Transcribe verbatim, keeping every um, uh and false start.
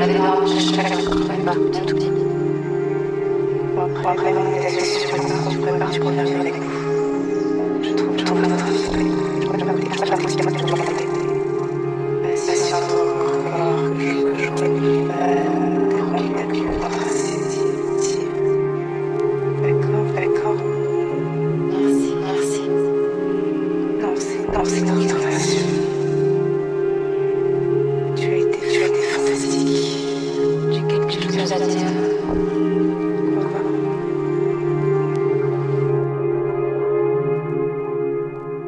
l'énorme chaque prépa, bien tout petit. Bon, après, après, on est désolé sur une part, tu prépares, tu reviens vivre avec nous. Je trouve, je trouve notre respect. Je crois que je vais m'appeler, je crois que je vais m'appeler, je crois que je vais m'appeler. Patiente, encore que je, que je relis pas, déroule la plus notre initiative. D'accord, d'accord. Merci, merci. Non, c'est, non, c'est toi qui t'en assure. Tu as été, tu as été fantastique. J'ai quelque chose à dire.